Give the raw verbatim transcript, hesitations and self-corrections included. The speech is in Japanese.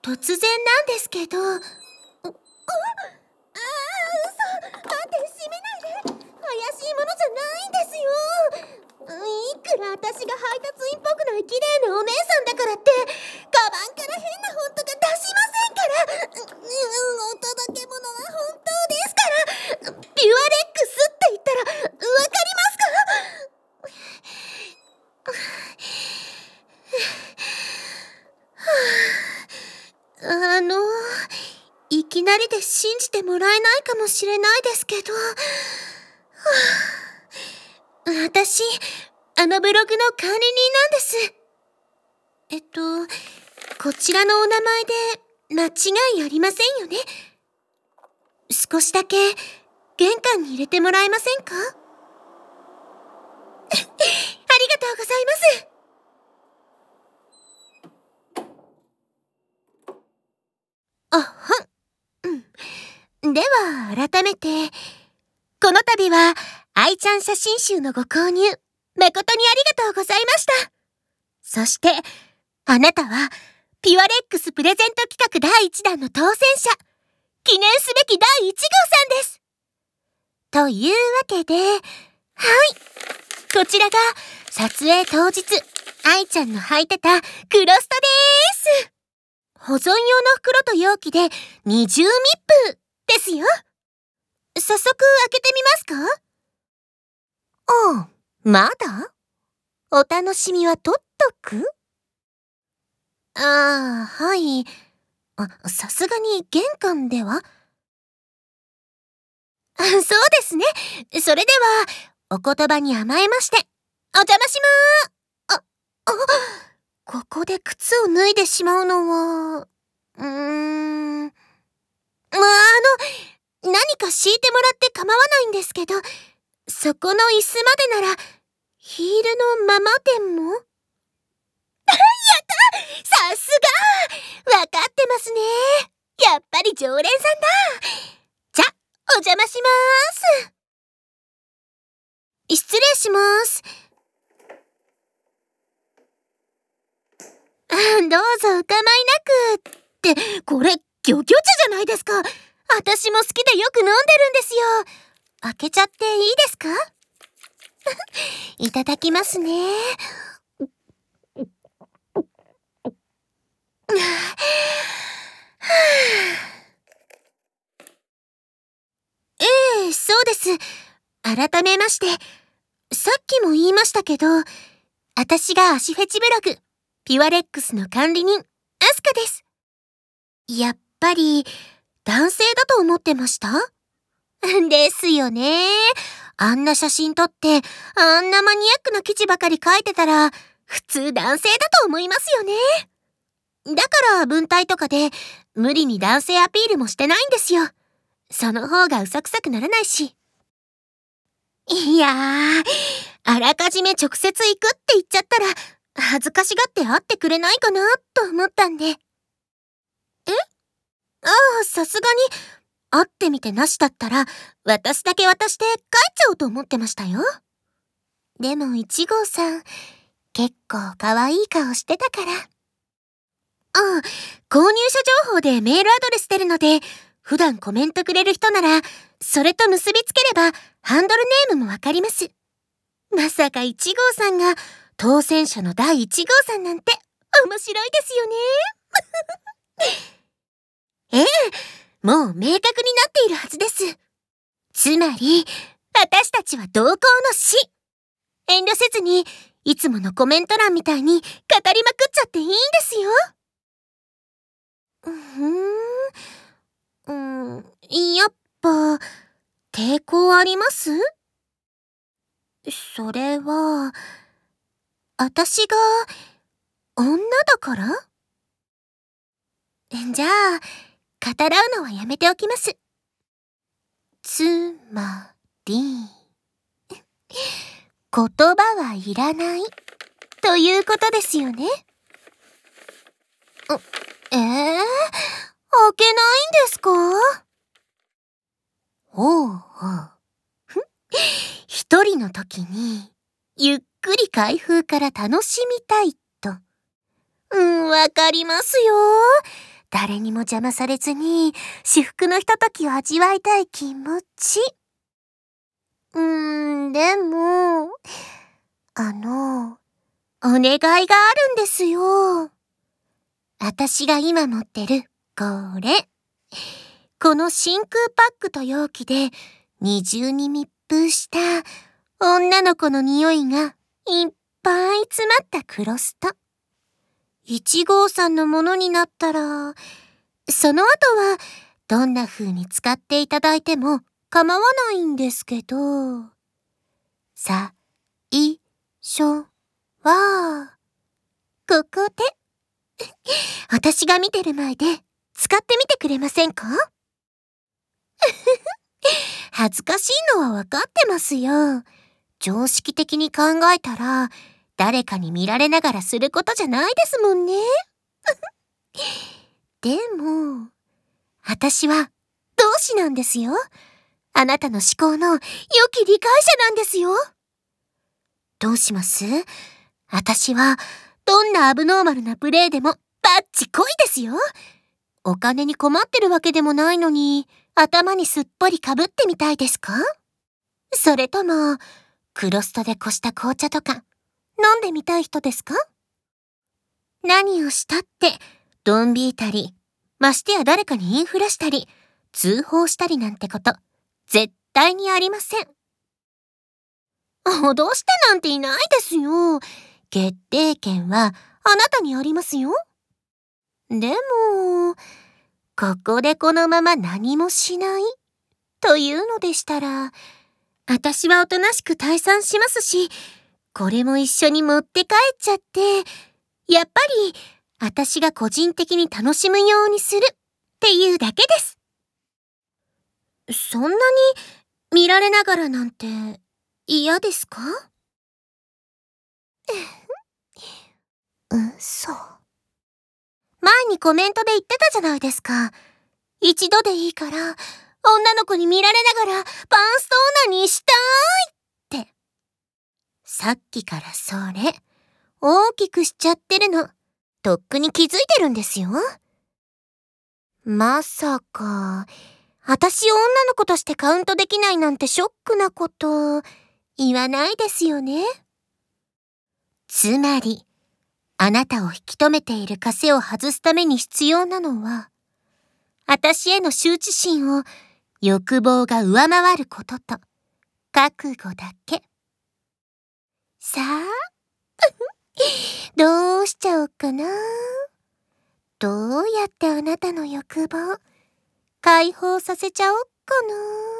突然なんですけど。あ、あ、あー、嘘。待って、閉めないで。怪しいものじゃないんですよ。いくら私が配達員っぽくない綺麗なお姉さんだからって、カバンから変な本とか出しませんから。うん、お届け物は本当ですから。ピュアレックスって言ったらわかりますか？あの、いきなりで信じてもらえないかもしれないですけど、私、あのブログの管理人なんです。えっと、こちらのお名前で間違いありませんよね？少しだけ玄関に入れてもらえませんか？ありがとうございます。あはん。うん。では、改めて、この度は、愛ちゃん写真集のご購入、誠にありがとうございました。そして、あなたは、ピュアレックスプレゼント企画だいいちだんの当選者、記念すべきだいいち号さんです。というわけで、はい。こちらが、撮影当日、愛ちゃんの履いてたクロストでーす。保存用の袋と容器で二重密封ですよ。早速開けてみますか？ああ、まだ？お楽しみはとっとく？ああ、はい。あ、さすがに玄関では？あ、そうですね。それでは、お言葉に甘えまして、お邪魔しまー。あ、あ、ここで靴を脱いでしまうのは、うーん。まあ、あの、何か敷いてもらって構わないんですけど、そこの椅子までなら、ヒールのままでも？やった！さすが！わかってますね。やっぱり常連さんだ。じゃ、お邪魔しまーす。失礼します。どうぞお構いなく。って、これ、ギョギョ茶じゃないですか。私も好きでよく飲んでるんですよ。開けちゃっていいですか？いただきますね。ええ、そうです。改めまして、さっきも言いましたけど、私が足フェチブログ、ピュアレックスの管理人、アスカです。やっぱり、男性だと思ってました？ですよね。あんな写真撮って、あんなマニアックな記事ばかり書いてたら、普通男性だと思いますよね。だから文体とかで、無理に男性アピールもしてないんですよ。その方がうさくさくならないし。いやー、あらかじめ直接行くって言っちゃったら、恥ずかしがって会ってくれないかな、と思ったんで。え？ああ、さすがに、会ってみてなしだったら、私だけ渡して帰っちゃおうと思ってましたよ。でもいち号さん、結構可愛い顔してたから。ああ、購入者情報でメールアドレス出るので、普段コメントくれる人なら、それと結びつければ、ハンドルネームもわかります。まさかいち号さんが、当選者のだいいち号さんなんて、面白いですよね。ええ、もう明確になっているはずです。つまり、私たちは同行の死。遠慮せずに、いつものコメント欄みたいに語りまくっちゃっていいんですよ。うーん、うん、やっぱ、抵抗あります？それは、私が、女だから？じゃあ、語らうのはやめておきます。つまり、言葉はいらない、ということですよね。ええー、開けないんですか？ほうほう。一人の時に、ゆっくり開封から楽しみたいと。うん、わかりますよ。 誰にも邪魔されずに至福のひとときを味わいたい気持ち。うーん、でも、あの、お願いがあるんですよ。私が今持ってるこれ。この真空パックと容器で二重に密封した女の子の匂いがいっぱい詰まったクロスト。一号さんのものになったら、その後はどんな風に使っていただいても構わないんですけど、さ、い、しょ、は、ここで、私が見てる前で使ってみてくれませんか？恥ずかしいのはわかってますよ。常識的に考えたら、誰かに見られながらすることじゃないですもんね。でも、私は同志なんですよ。あなたの思考の良き理解者なんですよ。どうします？私はどんなアブノーマルなプレイでもバッチコイですよ。お金に困ってるわけでもないのに、頭にすっぽりかぶってみたいですか？それとも、クロストでこした紅茶とか、飲んでみたい人ですか？何をしたって、ドン引いたり、ましてや誰かに言いふらしたり、通報したりなんてこと、絶対にありません。脅してなんていないですよ。決定権はあなたにありますよ。でも、ここでこのまま何もしないというのでしたら、私はおとなしく退散しますし、これも一緒に持って帰っちゃって、やっぱり私が個人的に楽しむようにするっていうだけです。そんなに見られながらなんて嫌ですか？嘘。前にコメントで言ってたじゃないですか。一度でいいから、女の子に見られながらパンストオナニーしたーいって。さっきからそれ、大きくしちゃってるの、とっくに気づいてるんですよ。まさか、私を女の子としてカウントできないなんてショックなこと、言わないですよね。つまり、あなたを引き止めている枷を外すために必要なのは、私への羞恥心を欲望が上回ることと、覚悟だけ。さあ、どうしちゃおうかな。どうやってあなたの欲望、解放させちゃおっかな。